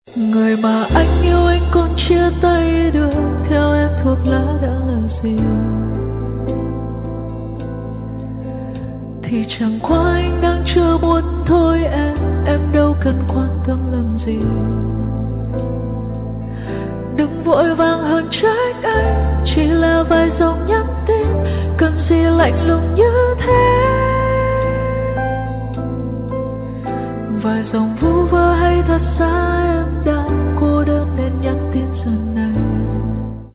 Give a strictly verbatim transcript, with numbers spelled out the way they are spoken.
Người mà anh yêu anh còn chia tay được, theo em thuốc lá đã là gì? Thì chẳng qua anh đang chưa muốn thôi em, em đâu cần quan tâm làm gì. Đừng vội vàng hơn trách anh, chỉ là vài dòng nhắn tin, cần gì lạnh lùng như thế. Vài dòng vu vơ hay thật xa